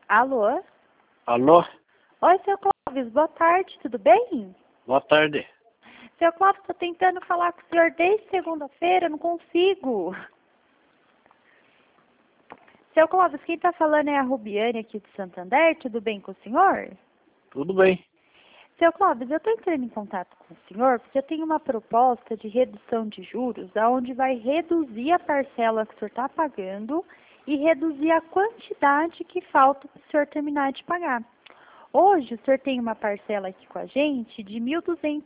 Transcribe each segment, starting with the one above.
Alô? Alô? Oi, seu Clóvis, boa tarde, tudo bem? Boa tarde. Seu Clóvis, estou tentando falar com o senhor desde segunda-feira, não consigo. Seu Clóvis, quem está falando é a Rubiane aqui de Santander, tudo bem com o senhor? Tudo bem. Seu Clóvis, eu estou entrando em contato com o senhor porque eu tenho uma proposta de redução de juros, onde vai reduzir a parcela que o senhor está pagando e reduzir a quantidade que falta para o senhor terminar de pagar. Hoje, o senhor tem uma parcela aqui com a gente de R$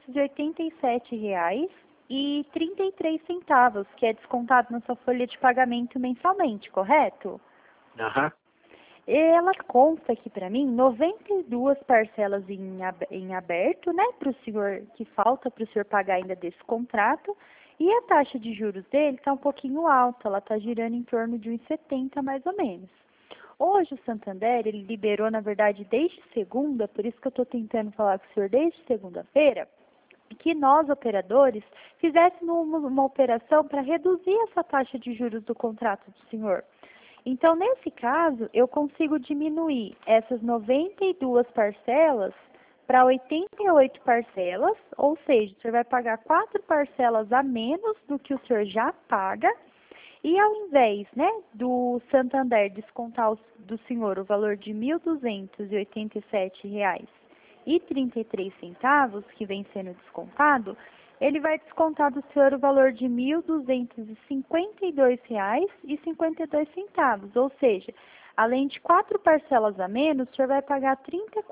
1.287,33, que é descontado na sua folha de pagamento mensalmente, correto? Aham. Ela consta aqui para mim 92 parcelas em aberto, né, para o senhor, que falta para o senhor pagar ainda desse contrato, e a taxa de juros dele está um pouquinho alta, ela está girando em torno de 1,70 mais ou menos. Hoje o Santander, ele liberou, na verdade, desde segunda, por isso que eu estou tentando falar com o senhor desde segunda-feira, que nós, operadores, fizéssemos uma operação para reduzir essa taxa de juros do contrato do senhor. Então, nesse caso, eu consigo diminuir essas 92 parcelas para 88 parcelas, ou seja, o senhor vai pagar 4 parcelas a menos do que o senhor já paga, e ao invés, né, do Santander descontar do senhor o valor de R$ 1.287,33, que vem sendo descontado, ele vai descontar do senhor o valor de R$ 1.252,52, ou seja, além de 4 parcelas a menos, o senhor vai pagar R$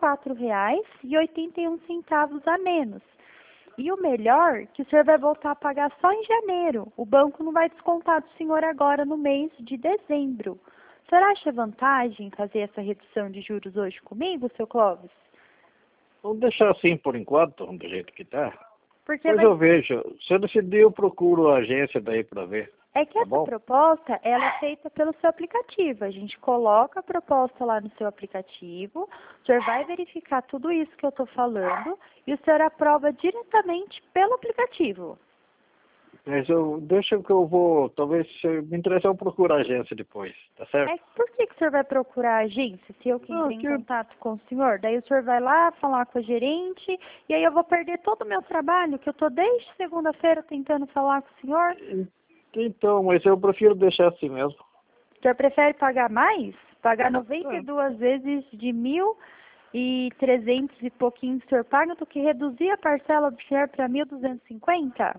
34,81 a menos. E o melhor, que o senhor vai voltar a pagar só em janeiro. O banco não vai descontar do senhor agora no mês de dezembro. O senhor acha vantagem fazer essa redução de juros hoje comigo, seu Clóvis? Vamos deixar assim por enquanto, do jeito que está. Porque Depois eu vejo. Se eu decidir, eu procuro a agência daí para ver. é que Tá essa bom? proposta, ela é feita pelo seu aplicativo. A gente coloca a proposta lá no seu aplicativo, o senhor vai verificar tudo isso que eu estou falando e o senhor aprova diretamente pelo aplicativo. Mas deixa que eu vou, talvez se me interessar, eu procuro a agência depois, tá certo? Por que o senhor vai procurar a agência se eu que Não, entrei em contato com o senhor? Daí o senhor vai lá falar com a gerente e aí eu vou perder todo o meu trabalho, que eu estou desde segunda-feira tentando falar com o senhor. Então, mas eu prefiro deixar assim mesmo. O senhor prefere pagar mais? Pagar 92 vezes de 1.300 e pouquinho que o senhor paga do que reduzir a parcela do senhor para 1.250?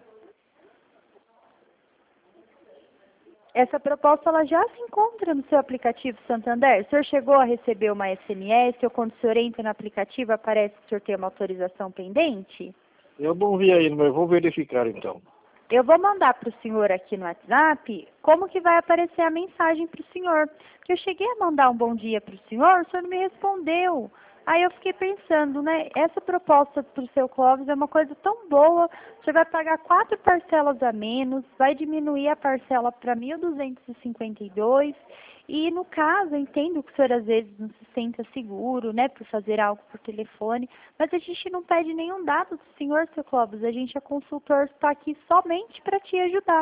Essa proposta ela já se encontra no seu aplicativo Santander. O senhor chegou a receber uma SMS ou quando o senhor entra no aplicativo aparece que o senhor tem uma autorização pendente? Eu não vi ainda, mas vou verificar então. Eu vou mandar para o senhor aqui no WhatsApp como que vai aparecer a mensagem para o senhor. Porque eu cheguei a mandar um bom dia para o senhor não me respondeu. Aí eu fiquei pensando, né, essa proposta para o seu Clóvis é uma coisa tão boa, você vai pagar 4 parcelas a menos, vai diminuir a parcela para 1.252 e no caso, eu entendo que o senhor às vezes não se senta seguro, né, por fazer algo por telefone, mas a gente não pede nenhum dado do senhor, seu Clóvis, a gente é consultor, está aqui somente para te ajudar.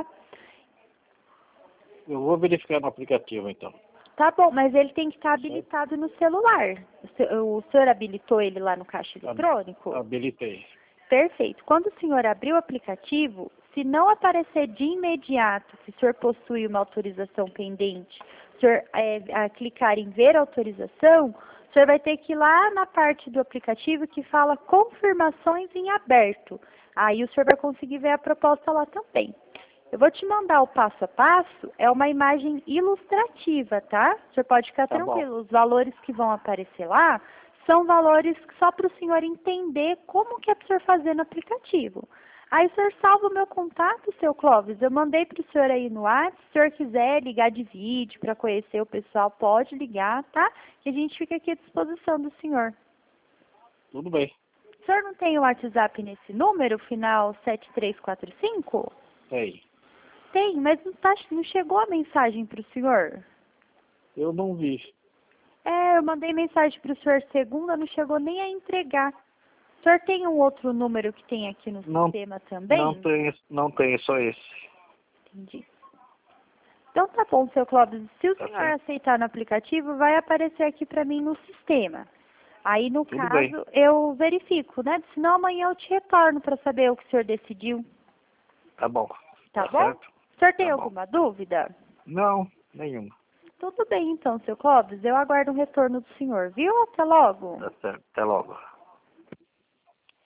Eu vou verificar no aplicativo então. Tá bom, mas ele tem que estar habilitado no celular. O senhor habilitou ele lá no caixa eletrônico? Habilitei. Perfeito. Quando o senhor abrir o aplicativo, se não aparecer de imediato que o senhor possui uma autorização pendente, o senhor clicar em ver autorização, o senhor vai ter que ir lá na parte do aplicativo que fala confirmações em aberto. Aí o senhor vai conseguir ver a proposta lá também. Eu vou te mandar o passo a passo, é uma imagem ilustrativa, tá? O senhor pode ficar tranquilo, os valores que vão aparecer lá são valores só para o senhor entender como que é para o senhor fazer no aplicativo. Aí o senhor salva o meu contato, seu Clóvis, eu mandei para o senhor aí no WhatsApp, se o senhor quiser ligar de vídeo para conhecer o pessoal, pode ligar, tá? Que a gente fica aqui à disposição do senhor. Tudo bem. O senhor não tem o WhatsApp nesse número, final 7345? Tem. Tem, mas não chegou a mensagem para o senhor? Eu não vi. Eu mandei mensagem para o senhor segunda, não chegou nem a entregar. O senhor tem um outro número que tem aqui no sistema também? Não tem, só esse. Entendi. Então tá bom, seu Clóvis. Se o Tá senhor certo. aceitar no aplicativo, vai aparecer aqui para mim no sistema. Aí, no Tudo bem. caso, eu verifico, né? Senão amanhã eu te retorno para saber o que o senhor decidiu. Tá bom. Tá Tá bom? certo? O senhor tem Tá bom. alguma dúvida? Não, nenhuma. Tudo bem então, seu Clóvis. Eu aguardo um retorno do senhor, viu? Até logo. Tá certo. Até logo.